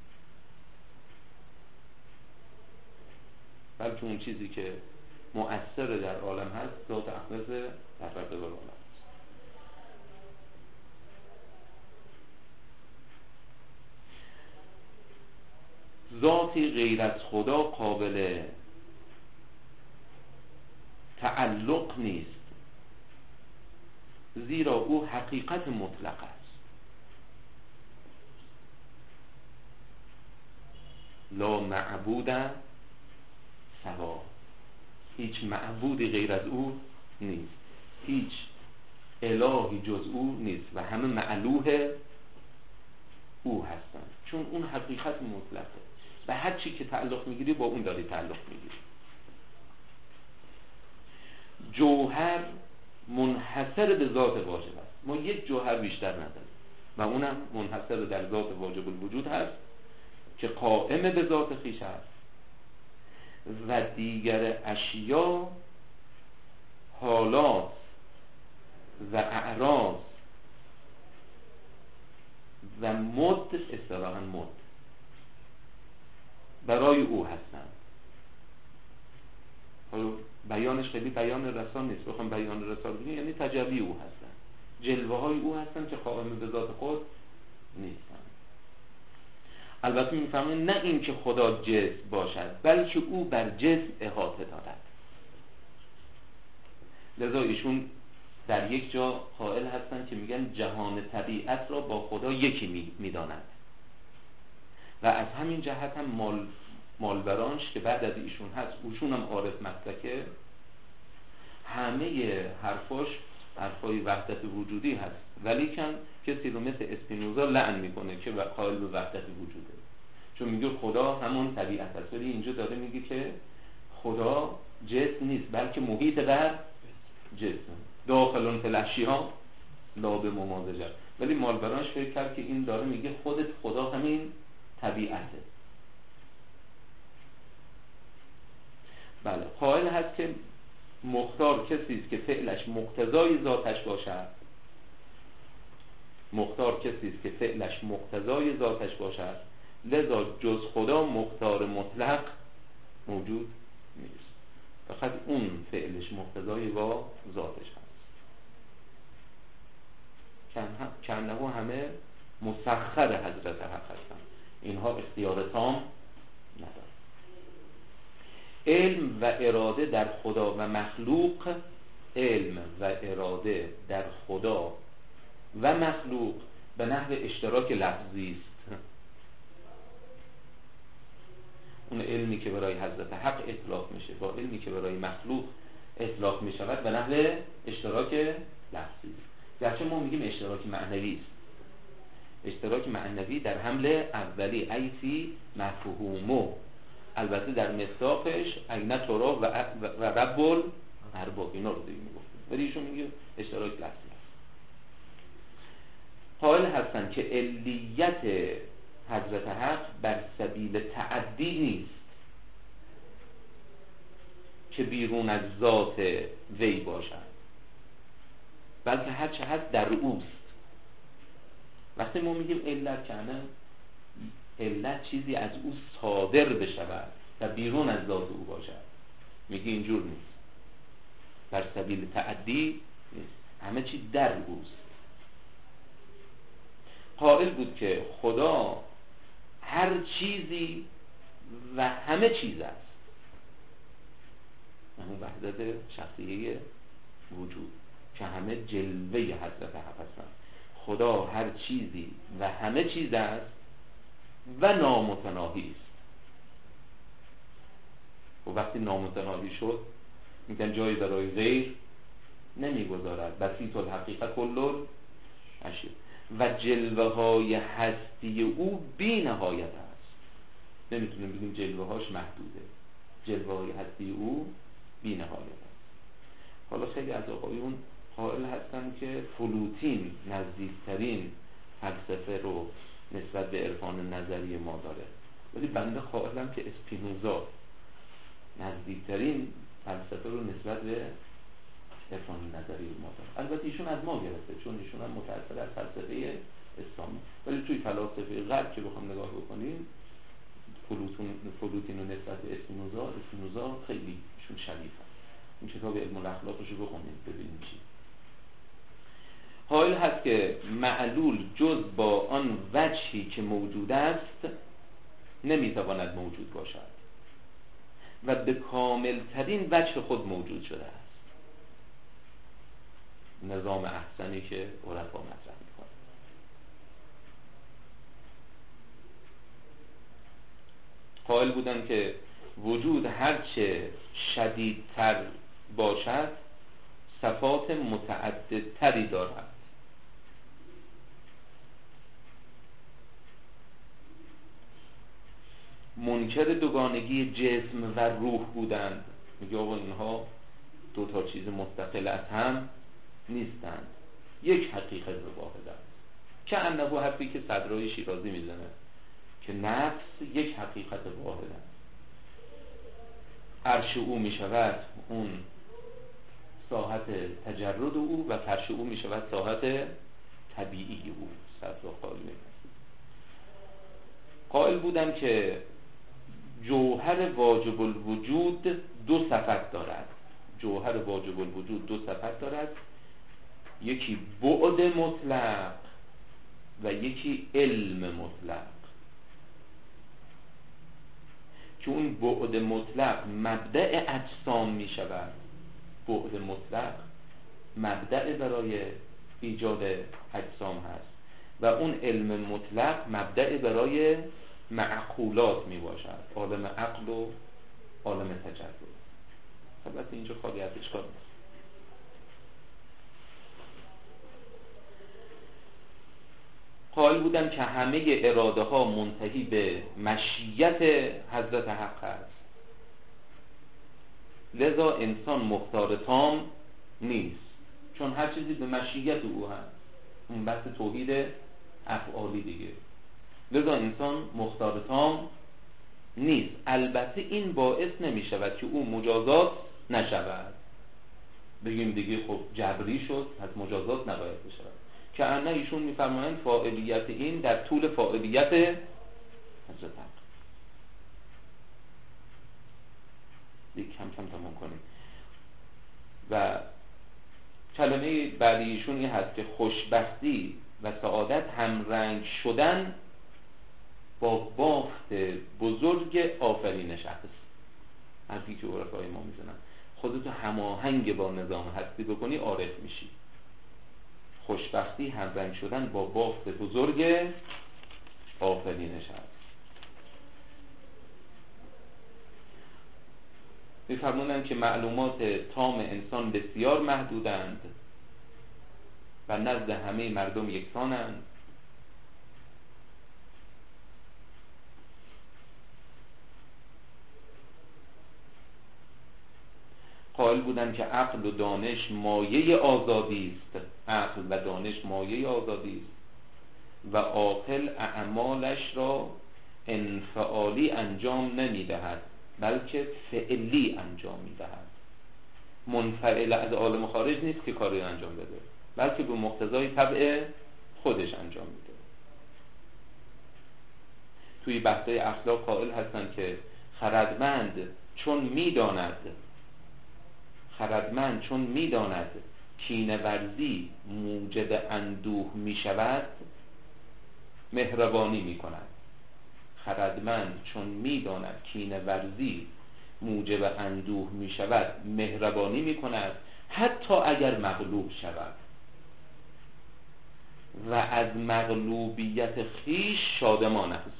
بلکه اون چیزی که مؤثر در عالم هست ذات اقدس پروردگار عالم است. ذاتی غیر از خدا قابل تعلق نیست، زیرا او حقیقت مطلق است. لا معبود سوا، هیچ معبودی غیر از او نیست، هیچ الهی جز او نیست و همه معلوه او هستند، چون اون حقیقت مطلقه. به هر چی که تعلق میگیری با اون داری تعلق میگیری. جوهر منحصر به ذات واجب است. ما یک جوهر بیشتر نداریم و اونم منحصر در ذات واجب الوجود هست که قائم به ذات خویش است و دیگر اشیا حالات و اعراض و مد، اصطلاحاً مد، برای او هستند. حالا بیانش خیلی بیان رسان نیست، بخوام بیان رسان بگیم یعنی تجلی او هستن، جلوه های او هستن که قائم به ذات خود نیستن. البته میفهمیم نه این که خدا جسم باشد، بلکه او بر جسم احاطه دارد. لذا ایشون در یک جا قائل هستن که میگن جهان طبیعت را با خدا یکی میداند و از همین جهت هم مال مالبرانش که بعد از ایشون هست، ایشون هم عارف مسلکه، همه حرفاش حرفای وحدت وجودی هست، ولی کن کسی رو مثل اسپینوزا لعن میکنه که قائل به وحدت وجوده، چون میگه خدا همون طبیعت هست، ولی اینجا داره میگه که خدا جسم نیست بلکه محیط در جسم، داخلون فلشیها لا به ممازجه. ولی مالبرانش فکر کرد که این داره میگه خودت خدا همین طبیعته. بله، قائل هست که مختار کسی است که فعلش مقتضای ذاتش باشد. مختار کسی است که فعلش مقتضای ذاتش باشد، لذا جز خدا مختار مطلق موجود نیست. فقط اون فعلش مقتضای با ذاتش هست. کنه همه مسخر حضرت حق هستند، اینها اختیار تام ندارند. علم و اراده در خدا و مخلوق، علم و اراده در خدا و مخلوق به نحو اشتراک لفظی است. اون علمی که برای حضرت حق اطلاق میشه با علمی که برای مخلوق اطلاق میشود به نحو اشتراک لفظی است. گرچه ما میگیم اشتراک معنوی است. اشتراک معنوی در حمل اولی ایتی مفهومو، البته در مصداقش عین تورا و و رب الارباب اینا رو دیگه میگفتیم، ولی ایشون میگه اشتراک لفظی است. قائل هستند که علیت حضرت حق بر سبیل تعدی نیست که بیرون از ذات وی باشد، بلکه هر چه هست در اوست. وقتی ما میگیم علت کنه، علت چیزی از او صادر بشود و بیرون از ذات او باشد، میگه اینجور نیست، بر سبیل تعدی نیست، همه چی در اوست. قائل بود که خدا هر چیزی و همه چیز است، همون وحدت شخصیه وجود که همه جلوه حضرت حق هستند. خدا هر چیزی و همه چیز است و نامتناهی است. و وقتی نامتناهی شد میگن جایی برای غیر نمیگذارد، بسیط الحقیقه کلل اشیاء، و جلوه های هستی او بی نهایت است. نمیتونیم بگیم جلوه هاش محدوده، جلوه های هستی او بی نهایت است. حالا خیلی از آقایون قائل هستن که فلوتین نزدیکترین فلسفه رو نسبت به عرفان نظری ما داره، ولی بنده قائلم که اسپینوزا نزدیکترین فلسفه رو نسبت به عرفان نظری ما داره. البته ایشون از ما گرفته چون ایشون هم متأثر از فلسفه اسلامی، ولی توی فلاسفه غرب که بخوام نگاه بکنیم فلوتین فلوتین رو نسبت به اسپینوزا، اسپینوزا خیلی ایشون شریف هست. این کتاب علم الاخلاقش رو بخونید ببینید چی. قائل هست که معلول جز با آن وجهی که موجود است نمیتواند موجود باشد و به کامل ترین وجه خود موجود شده است. نظام احسنی که عرفا مطرح میکنه. قائل بودن که وجود هرچه شدیدتر باشد صفات متعددتری دارد. منکر دوگانگی جسم و روح بودند. میگه آقا اینها دو تا چیز مستقل از هم نیستند، یک حقیقت واحد است. که انه حرفی که صدرای شیرازی میزنه که نفس یک حقیقت واحد است. عرش او میشود اون ساحت تجرد او و فرش او میشود ساحت طبیعی او. صدر قائل قائل بودن که جوهر واجب الوجود دو صفت دارد. جوهر واجب الوجود دو صفت دارد، یکی بعد مطلق و یکی علم مطلق. که اون بعد مطلق مبدأ اجسام می شود. بعد مطلق مبدأ برای ایجاد اجسام هست و اون علم مطلق مبدأ برای معقولات می باشد، عالم عقل و عالم تجرد. البته اینجا خالی از اشکال نیست. قائل بودن که همه اراده ها منتهی به مشیت حضرت حق است، لذا انسان مختار تام نیست، چون هر چیزی به مشیت او هست. اون بحث توحید افعالی دیگه. لذا انسان مختار تام نیست. البته این باعث نمی شود که او مجازات نشود. بگیم دیگه خب جبری شد از مجازات نباید بشود. که انه ایشون میفرمایند فاعلیت این در طول فاعلیت حضرت حق. دیگه کم کم تمام کنیم. و کلمه بعدی ایشون این هست که خوشبختی و سعادت همرنگ شدن با بافت بزرگ آفرینش است. حرفی که عرفای ما میزنن خودتو هماهنگ با نظام هستی بکنی عارف میشی. خوشبختی همرنگ شدن با بافت بزرگ آفرینش است. می‌فرمایند که معلومات تام انسان بسیار محدودند و نزد همه مردم یکسانند. قائل بودند که عقل و دانش مایه آزادی است. عقل و دانش مایه آزادی است و عاقل اعمالش را انفعالی انجام نمی‌دهد بلکه فعلی انجام می‌دهد. منفعل از عالم خارج نیست که کاری انجام بده، بلکه به مقتضای طبع خودش انجام میده. توی بحث‌های اخلاق قائل هستند که خردمند چون می‌داند خردمند چون می‌داند کینه ورزی موجب اندوه می‌شود مهربانی می‌کند. خردمند چون می‌داند کینه ورزی موجب اندوه می‌شود مهربانی می‌کند حتی اگر مغلوب شود و از مغلوبیت خویش شادمان است.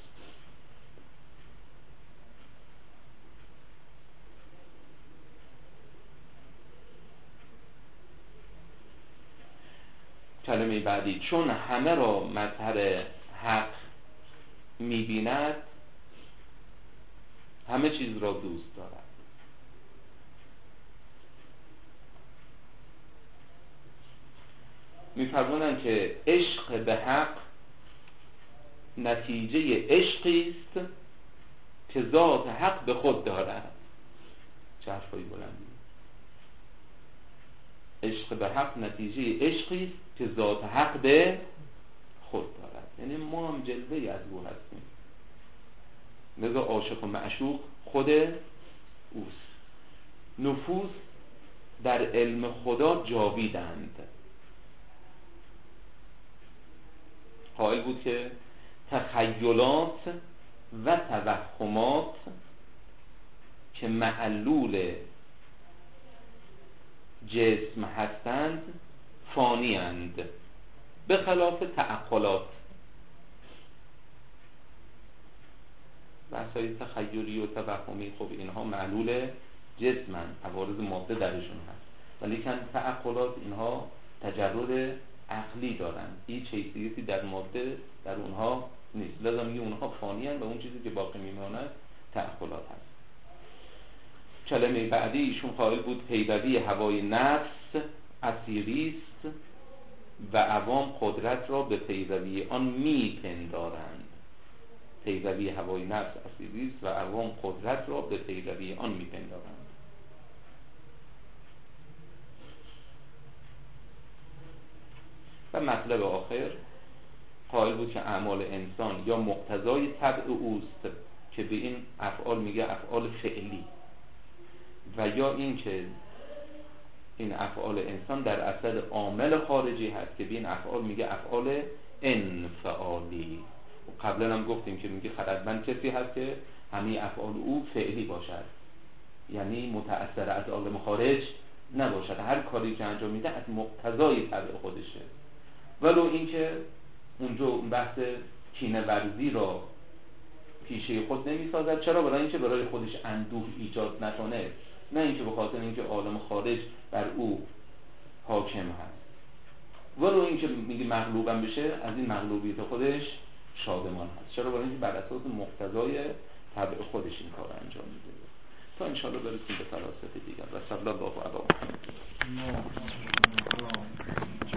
کلمه بعدی چون همه را مظهر حق می‌بیند همه چیز را دوست دارد. می‌فرمایند که عشق به حق نتیجه عشقی است که ذات حق به خود دارد. چه حرفایی بلندی. عشق به حق نتیجه عشقی است که ذات حق به خود دارد. یعنی ما هم جلوه‌ای از او هستیم، لذا عاشق و معشوق خود اوست. نفوس در علم خدا جاویدند. قائل بود که تخیلات و توهمات که معلول جسم هستند فانی اند به خلاف تعقلات. بحثای تخیلی و توهمی خب اینها معلول جسمن، عوارض ماده درشون هست، ولی کن تعقلات اینها تجرد عقلی دارن، هیچ حیثیتی در ماده در اونها نیست، لازم میگه اونها فانی هست و اون چیزی که باقی میماند تعقلات هست. کلمه بعدی ایشون قائل بود پیروی هوای نفس اسیری است و عوام قدرت را به پیروی آن میپندارند. پیروی هوای نفس اسیری است و عوام قدرت را به پیروی آن میپندارند. و مطلب آخر قائل بود که اعمال انسان یا مقتضای طبع اوست که به این افعال میگه افعال فعلی، و یا این که این افعال انسان در اثر عامل خارجی هست که به این افعال میگه افعال انفعالی. و قبلا هم گفتیم که میگه خردمند کسی هست که همه افعال او فعلی باشد، یعنی متأثر از عالم خارج نباشد، هر کاری که انجام میده از مقتضای طبع خودشه. ولو اینکه اونجا بحث کینه ورزی را پیشه خود نمیسازد. چرا؟ برای اینکه برای خودش اندوه ایجاد نکنه، نه اینکه به خاطر اینکه عالم خارج بر او حاکم هست. ولو اینکه میگه مغلوبم بشه از این مغلوبیت خودش شادمان هست. چرا؟ برای اینکه بر اساس مقتضای طبع خودش این کار انجام میده. تا انشاءالله برسیم به فلاسفه دیگر. و صلی الله علی محمد.